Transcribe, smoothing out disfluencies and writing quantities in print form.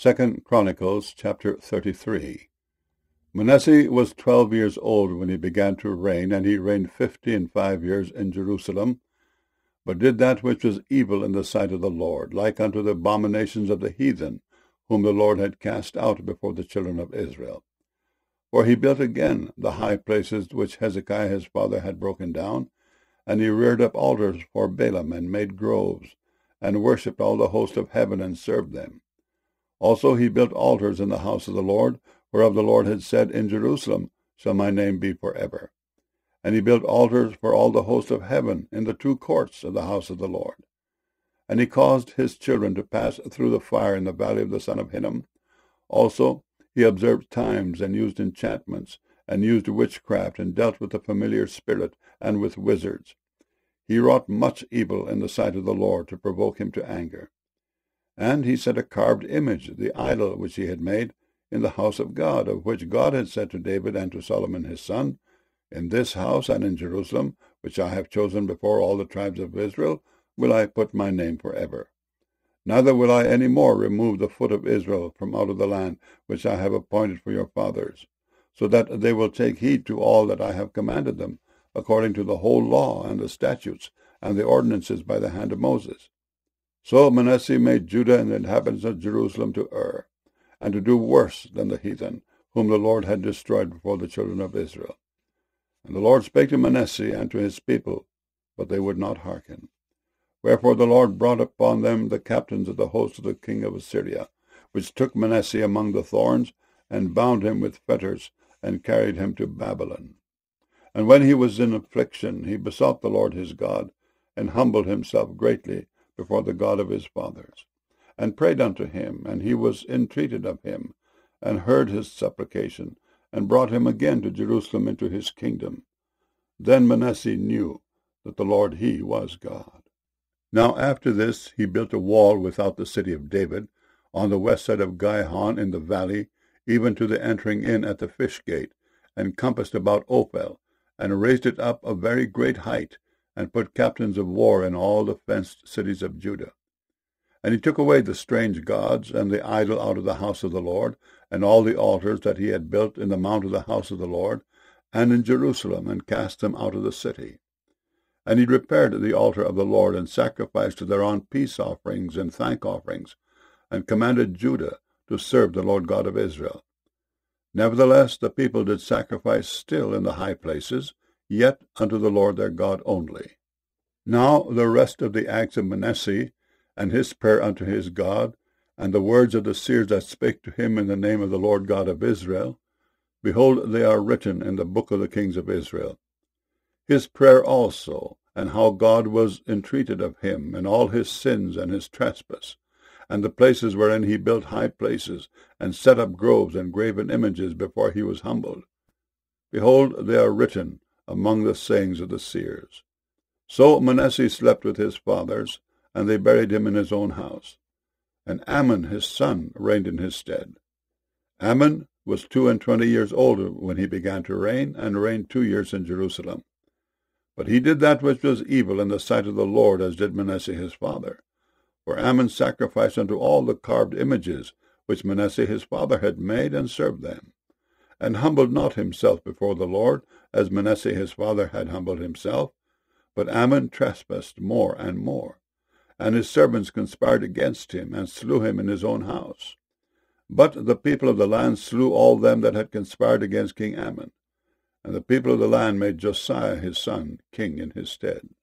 2 Chronicles chapter 33. Manasseh was 12 years old when he began to reign, and he reigned 55 years in Jerusalem, but did that which was evil in the sight of the Lord, like unto the abominations of the heathen, whom the Lord had cast out before the children of Israel. For he built again the high places which Hezekiah his father had broken down, and he reared up altars for Baalim, and made groves, and worshipped all the host of heaven, and served them. Also he built altars in the house of the Lord, whereof the Lord had said, In Jerusalem shall my name be forever. And he built altars for all the host of heaven in the two courts of the house of the Lord. And he caused his children to pass through the fire in the valley of the son of Hinnom. Also he observed times, and used enchantments, and used witchcraft, and dealt with the familiar spirit, and with wizards. He wrought much evil in the sight of the Lord, to provoke him to anger. And he set a carved image, the idol which he had made, in the house of God, of which God had said to David and to Solomon his son, In this house and in Jerusalem, which I have chosen before all the tribes of Israel, will I put my name forever. Neither will I any more remove the foot of Israel from out of the land which I have appointed for your fathers, so that they will take heed to all that I have commanded them, according to the whole law and the statutes and the ordinances by the hand of Moses. So Manasseh made Judah and the inhabitants of Jerusalem to err, and to do worse than the heathen, whom the Lord had destroyed before the children of Israel. And the Lord spake to Manasseh and to his people, but they would not hearken. Wherefore the Lord brought upon them the captains of the host of the king of Assyria, which took Manasseh among the thorns, and bound him with fetters, and carried him to Babylon. And when he was in affliction, he besought the Lord his God, and humbled himself greatly before the God of his fathers, and prayed unto him, and he was entreated of him, and heard his supplication, and brought him again to Jerusalem into his kingdom. Then Manasseh knew that the Lord he was God. Now after this he built a wall without the city of David, on the west side of Gihon in the valley, even to the entering in at the fish gate, and compassed about Ophel, and raised it up a very great height, and put captains of war in all the fenced cities of Judah. And he took away the strange gods and the idol out of the house of the Lord, and all the altars that he had built in the mount of the house of the Lord, and in Jerusalem, and cast them out of the city. And he repaired the altar of the Lord, and sacrificed thereon peace offerings and thank offerings, and commanded Judah to serve the Lord God of Israel. Nevertheless the people did sacrifice still in the high places, yet unto the Lord their God only. Now the rest of the acts of Manasseh, and his prayer unto his God, and the words of the seers that spake to him in the name of the Lord God of Israel, behold, they are written in the book of the kings of Israel. His prayer also, and how God was entreated of him, and all his sins and his trespass, and the places wherein he built high places, and set up groves and graven images before he was humbled. Behold, they are written among the sayings of the seers. So Manasseh slept with his fathers, and they buried him in his own house. And Amon his son reigned in his stead. Amon was 22 years old when he began to reign, and reigned 2 years in Jerusalem. But he did that which was evil in the sight of the Lord, as did Manasseh his father. For Amon sacrificed unto all the carved images which Manasseh his father had made, and served them, and humbled not himself before the Lord, as Manasseh his father had humbled himself. But Amon trespassed more and more, and his servants conspired against him, and slew him in his own house. But the people of the land slew all them that had conspired against King Amon, and the people of the land made Josiah his son king in his stead.